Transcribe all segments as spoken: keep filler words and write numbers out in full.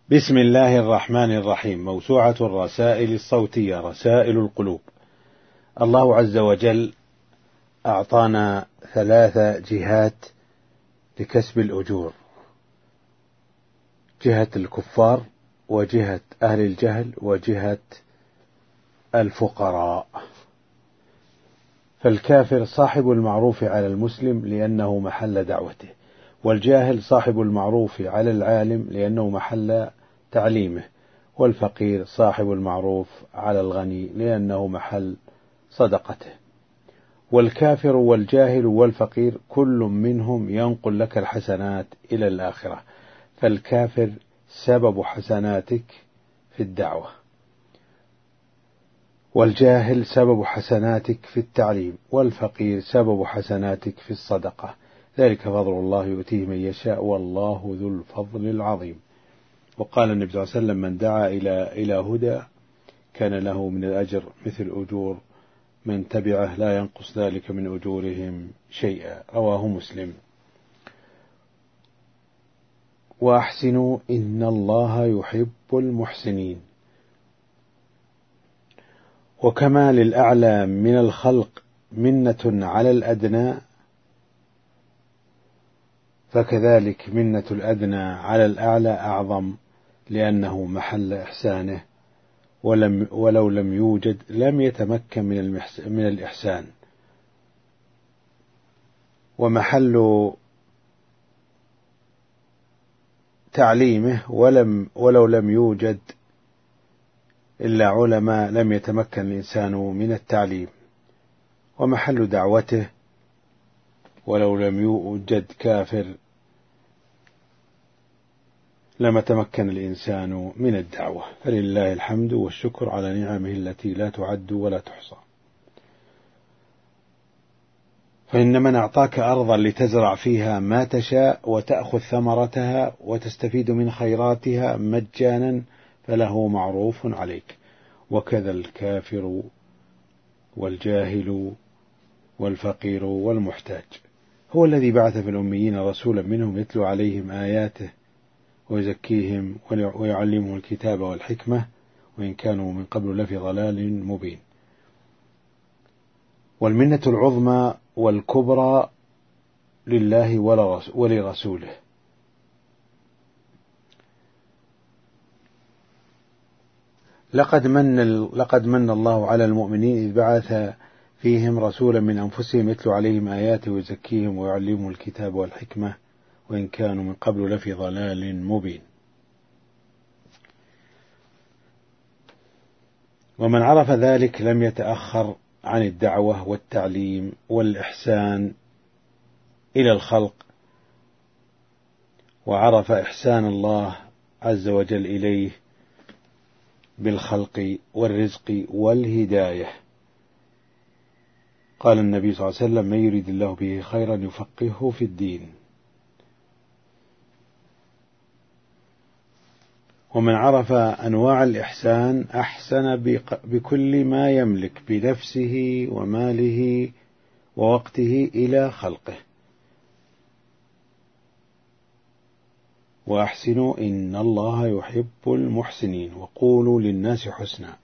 بسم الله الرحمن الرحيم. موسوعة الرسائل الصوتية رسائل القلوب. الله عز وجل أعطانا ثلاث جهات لكسب الأجور: جهة الكفار، وجهة أهل الجهل، وجهة الفقراء. فالكافر صاحب المعروف على المسلم لأنه محل دعوته، والجاهل صاحب المعروف على العالم لأنه محل تعليمه، والفقير صاحب المعروف على الغني لأنه محل صدقته. والكافر والجاهل والفقير كل منهم ينقل لك الحسنات إلى الآخرة، فالكافر سبب حسناتك في الدعوة، والجاهل سبب حسناتك في التعليم، والفقير سبب حسناتك في الصدقة. ذلك فضل الله يؤتيه من يشاء والله ذو الفضل العظيم. وقال النبي صلى الله عليه وسلم: من دعا إلى إلى هدى كان له من الأجر مثل أجور من تبعه لا ينقص ذلك من أجورهم شيئا. رواه مسلم. وأحسنوا إن الله يحب المحسنين. وكما للأعلى من الخلق منة على الأدنى، فكذلك منة الأدنى على الأعلى أعظم، لأنه محل إحسانه، ولم ولو لم يوجد لم يتمكن من من الإحسان، ومحل تعليمه، ولم ولو لم يوجد إلا علماء لم يتمكن الإنسان من التعليم، ومحل دعوته ولو لم يوجد كافر لم يتمكن الإنسان من الدعوة. فلله الحمد والشكر على نعمه التي لا تعد ولا تحصى. فإن من أعطاك أرضا لتزرع فيها ما تشاء وتأخذ ثمرتها وتستفيد من خيراتها مجانا فله معروف عليك، وكذا الكافر والجاهل والفقير والمحتاج. هو الذي بعث في الأميين رسولا منهم يتلو عليهم آياته ويزكيهم ويعلمهم الكتاب والحكمة وإن كانوا من قبل لفي ضلال مبين. والمنة العظمى والكبرى لله ولرسوله. لقد من لقد من الله على المؤمنين إذ بعث فيهم رسولا من أنفسهم يتلو عليهم آياته ويزكيهم ويعلمهم الكتاب والحكمة وإن كانوا من قبل لفي ضلال مبين. ومن عرف ذلك لم يتأخر عن الدعوة والتعليم والإحسان إلى الخلق، وعرف إحسان الله عز وجل إليه بالخلق والرزق والهداية. قال النبي صلى الله عليه وسلم: من يريد الله به خيرا يفقهه في الدين. ومن عرف أنواع الإحسان أحسن بكل ما يملك بنفسه وماله ووقته إلى خلقه. وأحسنوا إن الله يحب المحسنين وقولوا للناس حسنا.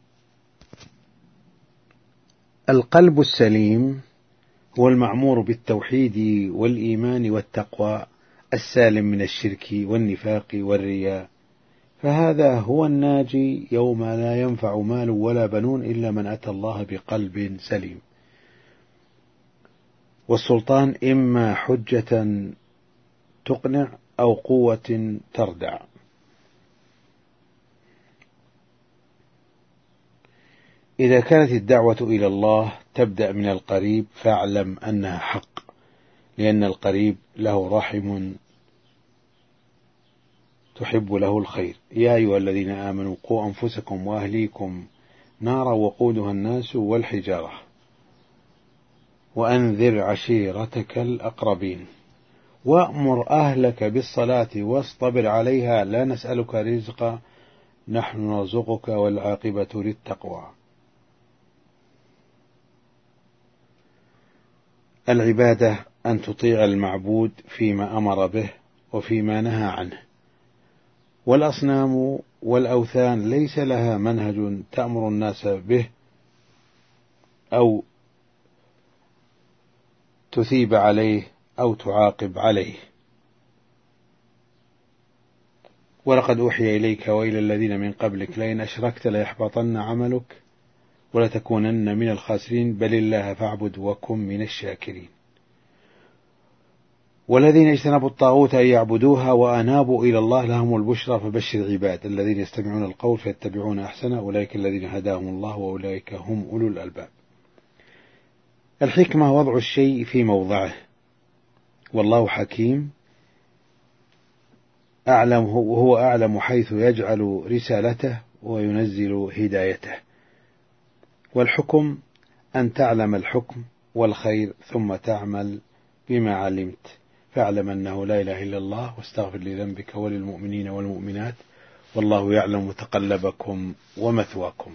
القلب السليم هو المعمور بالتوحيد والإيمان والتقوى، السالم من الشرك والنفاق والرياء، فهذا هو الناجي يوم لا ينفع مال ولا بنون إلا من أتى الله بقلب سليم. والسلطان إما حجة تقنع أو قوة تردع. إذا كانت الدعوة إلى الله تبدأ من القريب فاعلم أنها حق، لأن القريب له رحم تحب له الخير. يا أيها الذين آمنوا قوا أنفسكم وأهليكم نارا وقودها الناس والحجارة وأنذر عشيرتك الأقربين وأمر أهلك بالصلاة واصطبر عليها لا نسألك رزقا نحن نرزقك والعاقبة للتقوى. العبادة أن تطيع المعبود فيما أمر به وفيما نهى عنه، والأصنام والأوثان ليس لها منهج تأمر الناس به أو تثيب عليه أو تعاقب عليه. ولقد أوحي إليك وإلى الذين من قبلك لئن أشركت ليحبطن عملك ولتكونن من الخاسرين بل الله فاعبد وكن من الشاكرين. والذين اجتنبوا الطاغوت أن يعبدوها وأنابوا إلى الله لهم البشرى فبشر عباد الذين يستمعون القول فيتبعون أحسنه أولئك الذين هداهم الله وأولئك هم أولو الألباب. الحكمة وضع الشيء في موضعه، والله حكيم أعلم، وهو أعلم حيث يجعل رسالته وينزل هدايته. والحكم أن تعلم الحكم والخير ثم تعمل بما علمت، فاعلم أنه لا إله إلا الله واستغفر لذنبك وللمؤمنين والمؤمنات والله يعلم متقلبكم ومثواكم.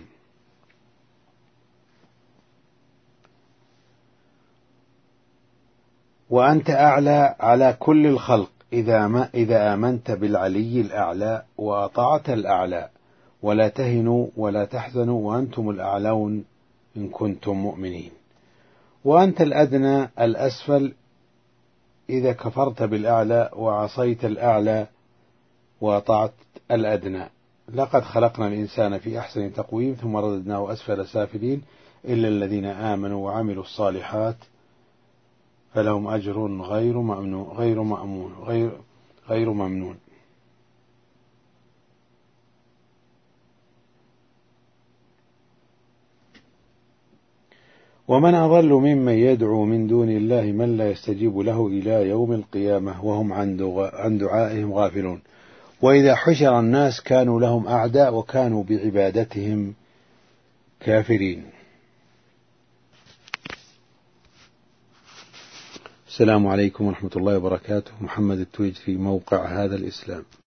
وأنت أعلى على كل الخلق إذا ما إذا آمنت بالعلي الأعلى وأطعت الأعلى، ولا تهنوا ولا تحزنوا وأنتم الأعلون إن كنتم مؤمنين. وأنت الأدنى الأسفل إذا كفرت بالأعلى وعصيت الأعلى وأطعت الأدنى. لقد خلقنا الإنسان في أحسن تقويم ثم رددناه أسفل سافلين إلا الذين آمنوا وعملوا الصالحات فلهم أجر غير ممنون غير مأمون غير غير ممنون. ومن أضل ممن يدعو من دون الله من لا يستجيب له إلى يوم القيامة وهم عن دعائهم غافلون. وإذا حشر الناس كانوا لهم أعداء وكانوا بعبادتهم كافرين. السلام عليكم ورحمة الله وبركاته. محمد التويج في موقع هذا الإسلام.